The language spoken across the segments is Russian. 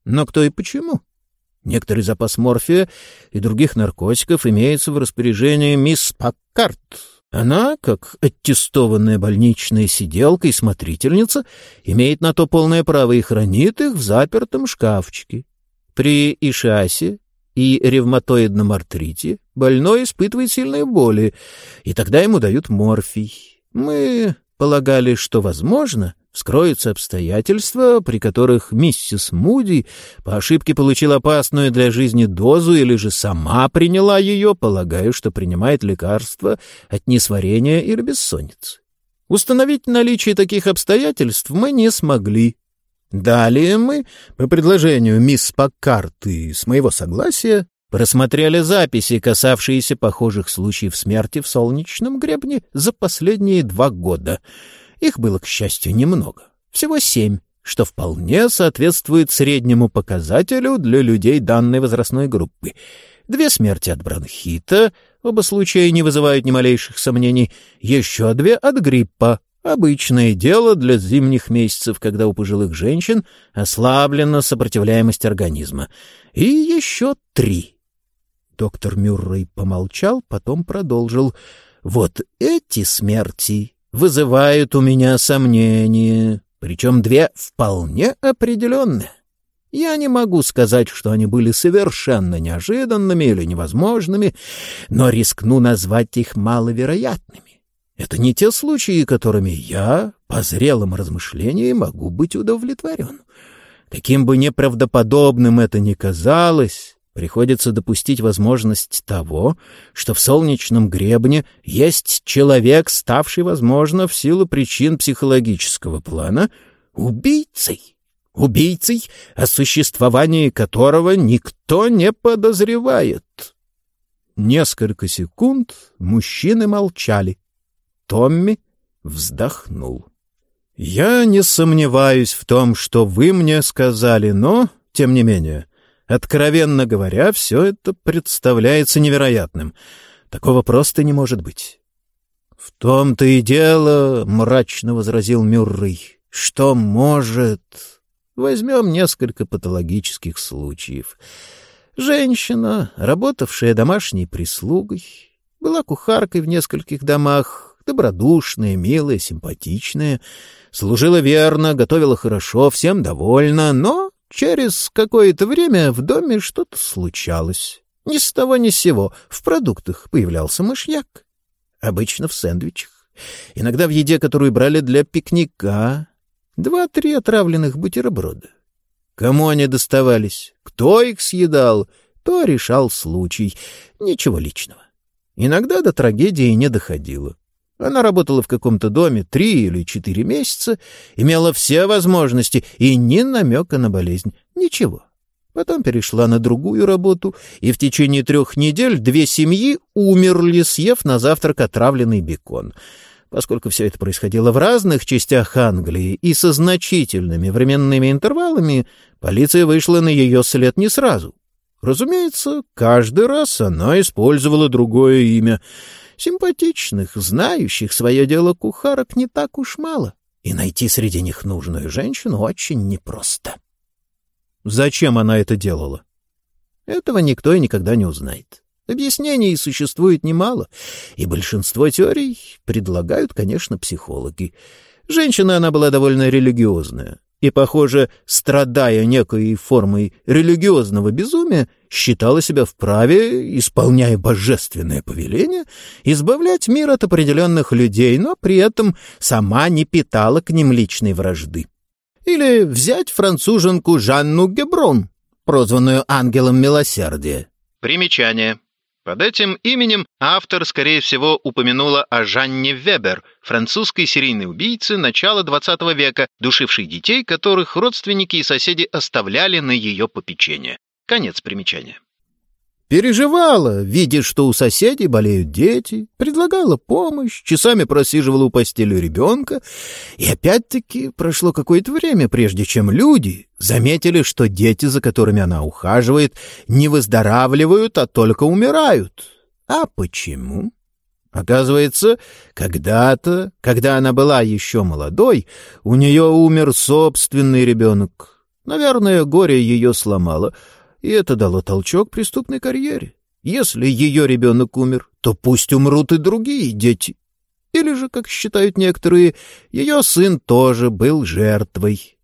Но кто и почему? Некоторый запас морфия и других наркотиков имеется в распоряжении мисс Паккарт. Она, как аттестованная больничная сиделка и смотрительница, имеет на то полное право и хранит их в запертом шкафчике. При ишиасе и ревматоидном артрите больной испытывает сильные боли, и тогда ему дают морфий. Мы полагали, что, возможно, вскроются обстоятельства, при которых миссис Муди по ошибке получила опасную для жизни дозу или же сама приняла ее, полагая, что принимает лекарства от несварения или бессонницы. Установить наличие таких обстоятельств мы не смогли. Далее мы, по предложению мисс Паккарт и с моего согласия, просмотрели записи, касавшиеся похожих случаев смерти в солнечном гребне за последние 2 года. Их было, к счастью, немного. Всего 7, что вполне соответствует среднему показателю для людей данной возрастной группы. 2 смерти от бронхита, оба случая не вызывают ни малейших сомнений, еще 2 от гриппа. Обычное дело для зимних месяцев, когда у пожилых женщин ослаблена сопротивляемость организма. И еще 3. Доктор Мюррей помолчал, потом продолжил. Вот эти смерти вызывают у меня сомнения, причем 2 вполне определенные. Я не могу сказать, что они были совершенно неожиданными или невозможными, но рискну назвать их маловероятными. Это не те случаи, которыми я, по зрелым размышлениям, могу быть удовлетворен. Каким бы неправдоподобным это ни казалось, приходится допустить возможность того, что в солнечном гребне есть человек, ставший, возможно, в силу причин психологического плана, убийцей. Убийцей, о существовании которого никто не подозревает. Несколько секунд мужчины молчали. Томми вздохнул. «Я не сомневаюсь в том, что вы мне сказали, но, тем не менее, откровенно говоря, все это представляется невероятным. Такого просто не может быть». «В том-то и дело, — мрачно возразил Мюррей, — что может. Возьмем несколько патологических случаев. Женщина, работавшая домашней прислугой, была кухаркой в нескольких домах, добродушная, милая, симпатичная, служила верно, готовила хорошо, всем довольна, но через какое-то время в доме что-то случалось. Ни с того ни с сего в продуктах появлялся мышьяк. Обычно в сэндвичах. Иногда в еде, которую брали для пикника. 2-3 отравленных бутерброда. Кому они доставались? Кто их съедал? То решал случай. Ничего личного. Иногда до трагедии не доходило. Она работала в каком-то доме 3 или 4 месяца, имела все возможности и ни намека на болезнь. Ничего. Потом перешла на другую работу, и в течение 3 недель 2 семьи умерли, съев на завтрак отравленный бекон. Поскольку все это происходило в разных частях Англии и со значительными временными интервалами, полиция вышла на ее след не сразу. Разумеется, каждый раз она использовала другое имя. Симпатичных, знающих свое дело кухарок не так уж мало, и найти среди них нужную женщину очень непросто. Зачем она это делала? Этого никто и никогда не узнает. Объяснений существует немало, и большинство теорий предлагают, конечно, психологи. Женщина она была довольно религиозная, и, похоже, страдая некой формой религиозного безумия, считала себя вправе, исполняя божественное повеление, избавлять мир от определенных людей, но при этом сама не питала к ним личной вражды. Или взять француженку Жанну Геброн, прозванную ангелом милосердия. Примечание. Под этим именем автор, скорее всего, упомянула о Жанне Вебер, французской серийной убийце начала XX века, душившей детей, которых родственники и соседи оставляли на ее попечение. Конец примечания. Переживала, видя, что у соседей болеют дети, предлагала помощь, часами просиживала у постели ребенка, и опять-таки прошло какое-то время, прежде чем люди заметили, что дети, за которыми она ухаживает, не выздоравливают, а только умирают. А почему? Оказывается, когда-то, когда она была еще молодой, у нее умер собственный ребенок. Наверное, горе ее сломало, и это дало толчок преступной карьере. Если ее ребенок умер, то пусть умрут и другие дети. Или же, как считают некоторые, ее сын тоже был жертвой.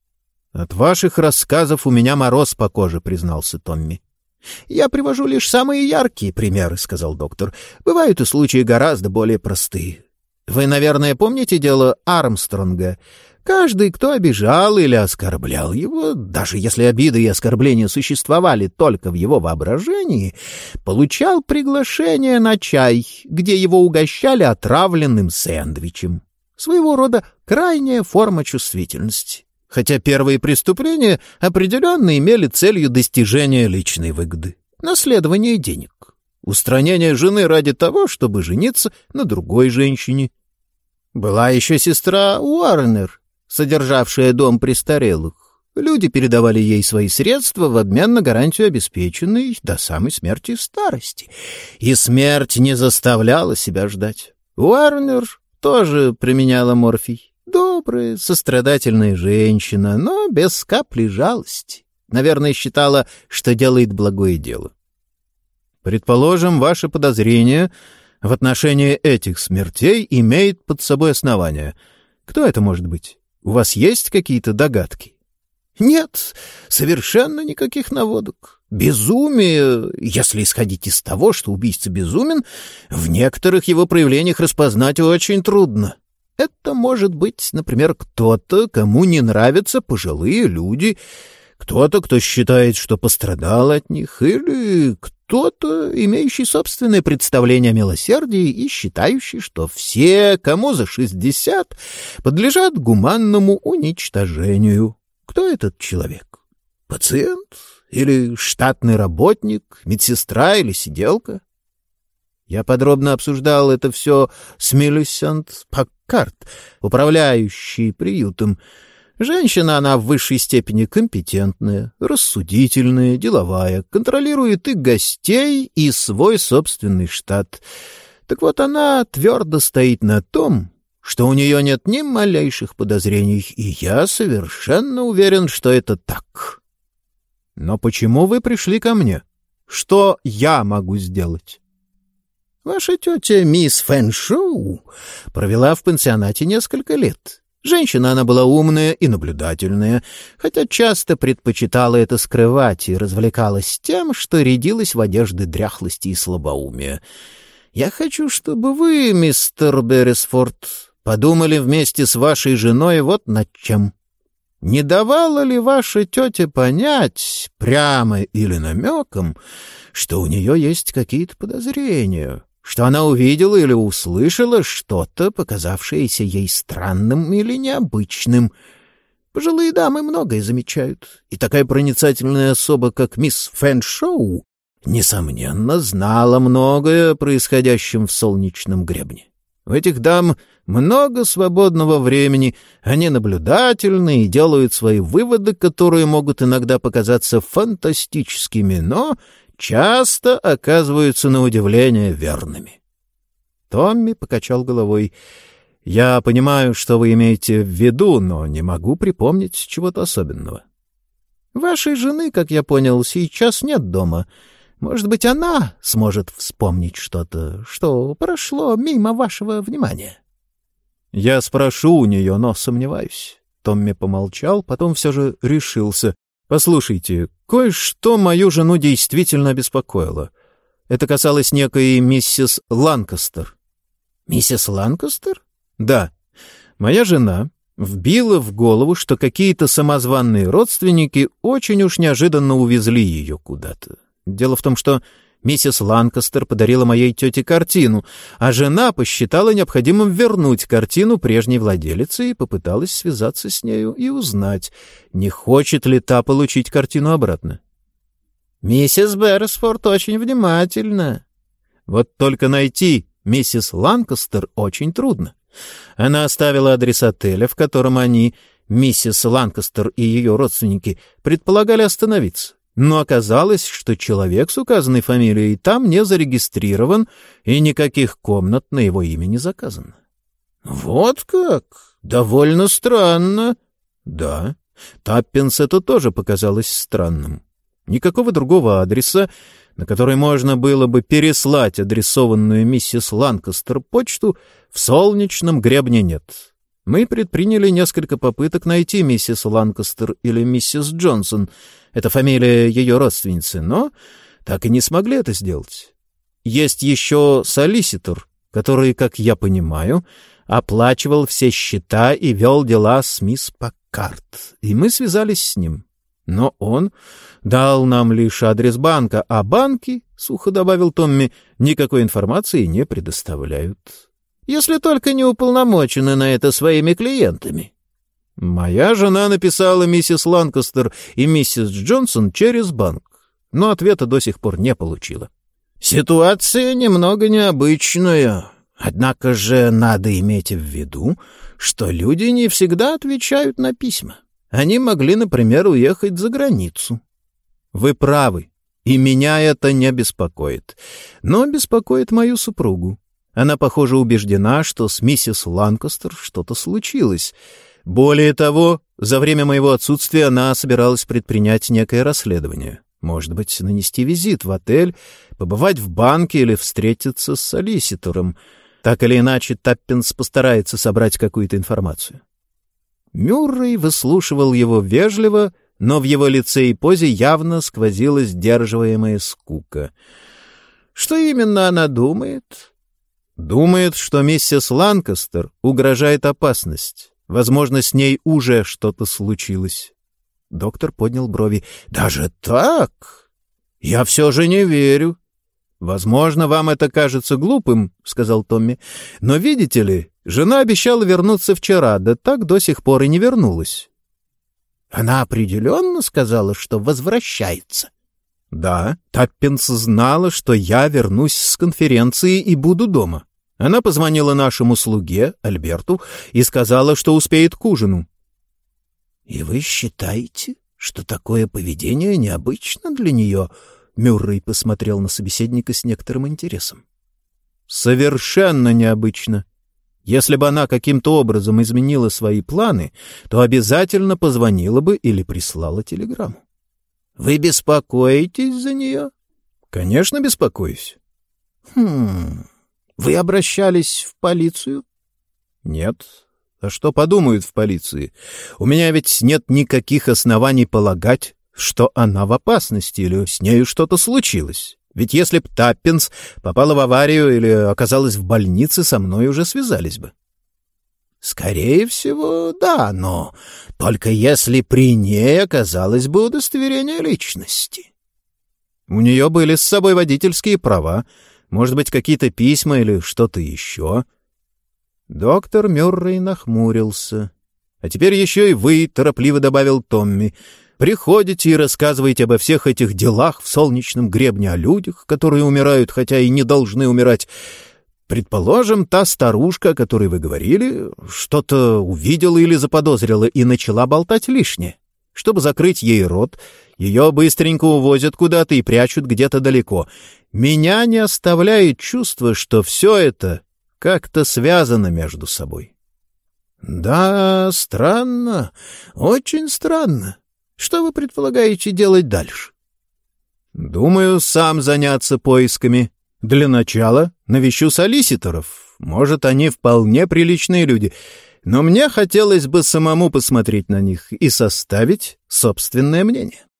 — От ваших рассказов у меня мороз по коже, — признался Томми. — Я привожу лишь самые яркие примеры, — сказал доктор. — Бывают и случаи гораздо более простые. Вы, наверное, помните дело Армстронга? Каждый, кто обижал или оскорблял его, даже если обиды и оскорбления существовали только в его воображении, получал приглашение на чай, где его угощали отравленным сэндвичем. Своего рода крайняя форма чувствительности. Хотя первые преступления определенно имели целью достижения личной выгоды, наследования денег, устранения жены ради того, чтобы жениться на другой женщине. Была еще сестра Уорнер, содержавшая дом престарелых. Люди передавали ей свои средства в обмен на гарантию обеспеченной до самой смерти в старости. И смерть не заставляла себя ждать. Уорнер тоже применяла морфий. Добрая, сострадательная женщина, но без капли жалости. Наверное, считала, что делает благое дело. Предположим, ваше подозрение в отношении этих смертей имеет под собой основание. Кто это может быть? У вас есть какие-то догадки? Нет, совершенно никаких наводок. Безумие, если исходить из того, что убийца безумен, в некоторых его проявлениях распознать очень трудно. Это может быть, например, кто-то, кому не нравятся пожилые люди, кто-то, кто считает, что пострадал от них, или кто-то, имеющий собственное представление о милосердии и считающий, что все, кому за 60, подлежат гуманному уничтожению. Кто этот человек? Пациент? Или штатный работник? Медсестра или сиделка? Я подробно обсуждал это все с Милисент Паккарт, управляющей приютом. Женщина она в высшей степени компетентная, рассудительная, деловая, контролирует и гостей, и свой собственный штат. Так вот, она твердо стоит на том, что у нее нет ни малейших подозрений, и я совершенно уверен, что это так. Но почему вы пришли ко мне? Что я могу сделать? Ваша тетя мисс Фэншоу провела в пансионате несколько лет. Женщина она была умная и наблюдательная, хотя часто предпочитала это скрывать и развлекалась тем, что рядилась в одежды дряхлости и слабоумия. Я хочу, чтобы вы, мистер Беррисфорд, подумали вместе с вашей женой вот над чем. Не давала ли ваша тетя понять, прямо или намеком, что у нее есть какие-то подозрения, что она увидела или услышала что-то, показавшееся ей странным или необычным? Пожилые дамы многое замечают, и такая проницательная особа, как мисс Фэншоу, несомненно, знала многое о происходящем в солнечном гребне. У этих дам много свободного времени, они наблюдательны и делают свои выводы, которые могут иногда показаться фантастическими, но часто оказываются на удивление верными. Томми покачал головой. «Я понимаю, что вы имеете в виду, но не могу припомнить чего-то особенного». «Вашей жены, как я понял, сейчас нет дома. Может быть, она сможет вспомнить что-то, что прошло мимо вашего внимания?» «Я спрошу у нее, но сомневаюсь». Томми помолчал, потом все же решился. «Послушайте, кое-что мою жену действительно беспокоило. Это касалось некой миссис Ланкастер». «Миссис Ланкастер?» «Да. Моя жена вбила в голову, что какие-то самозванные родственники очень уж неожиданно увезли ее куда-то. Дело в том, что миссис Ланкастер подарила моей тете картину, а жена посчитала необходимым вернуть картину прежней владелице и попыталась связаться с нею и узнать, не хочет ли та получить картину обратно. Миссис Беррисфорд очень внимательна. Вот только найти миссис Ланкастер очень трудно. Она оставила адрес отеля, в котором они, миссис Ланкастер и ее родственники, предполагали остановиться. Но оказалось, что человек с указанной фамилией там не зарегистрирован, и никаких комнат на его имя не заказано. — Вот как? Довольно странно. — Да. Таппинс это тоже показалось странным. Никакого другого адреса, на который можно было бы переслать адресованную миссис Ланкастер почту, в солнечном гребне нет. Мы предприняли несколько попыток найти миссис Ланкастер или миссис Джонсон, это фамилия ее родственницы, но так и не смогли это сделать. Есть еще солиситор, который, как я понимаю, оплачивал все счета и вел дела с мисс Паккарт, и мы связались с ним. Но он дал нам лишь адрес банка, а банки, — сухо добавил Томми, — никакой информации не предоставляют. Если только не уполномочены на это своими клиентами. Моя жена написала миссис Ланкастер и миссис Джонсон через банк, но ответа до сих пор не получила. Ситуация немного необычная, однако же надо иметь в виду, что люди не всегда отвечают на письма. Они могли, например, уехать за границу. Вы правы, и меня это не беспокоит, но беспокоит мою супругу. Она, похоже, убеждена, что с миссис Ланкастер что-то случилось. Более того, за время моего отсутствия она собиралась предпринять некое расследование. Может быть, нанести визит в отель, побывать в банке или встретиться с солиситором. Так или иначе, Таппинс постарается собрать какую-то информацию. Мюррей выслушивал его вежливо, но в его лице и позе явно сквозила сдерживаемая скука. Что именно она думает? Думает, что миссис Ланкастер угрожает опасность. Возможно, с ней уже что-то случилось. Доктор поднял брови. «Даже так? Я все же не верю». «Возможно, вам это кажется глупым», — сказал Томми. «Но, видите ли, жена обещала вернуться вчера, да так до сих пор и не вернулась». «Она определенно сказала, что возвращается?» «Да, Таппинс знала, что я вернусь с конференции и буду дома. Она позвонила нашему слуге, Альберту, и сказала, что успеет к ужину». «И вы считаете, что такое поведение необычно для нее?» Мюррей посмотрел на собеседника с некоторым интересом. «Совершенно необычно. Если бы она каким-то образом изменила свои планы, то обязательно позвонила бы или прислала телеграмму». «Вы беспокоитесь за нее?» «Конечно, беспокоюсь». Вы обращались в полицию?» «Нет. А что подумают в полиции? У меня ведь нет никаких оснований полагать, что она в опасности или с нею что-то случилось. Ведь если б Таппинс попала в аварию или оказалась в больнице, со мной уже связались бы». «Скорее всего, да, но только если при ней оказалось бы удостоверение личности». «У нее были с собой водительские права, может быть, какие-то письма или что-то еще». Доктор Мюррей нахмурился. «А теперь еще и вы», — торопливо добавил Томми, — «приходите и рассказываете обо всех этих делах в солнечном гребне, о людях, которые умирают, хотя и не должны умирать. Предположим, та старушка, о которой вы говорили, что-то увидела или заподозрила и начала болтать лишнее. Чтобы закрыть ей рот, ее быстренько увозят куда-то и прячут где-то далеко. Меня не оставляет чувство, что все это как-то связано между собой». «Да, странно, очень странно. Что вы предполагаете делать дальше?» «Думаю, сам заняться поисками. Для начала навещу солиситоров. Может, они вполне приличные люди, но мне хотелось бы самому посмотреть на них и составить собственное мнение».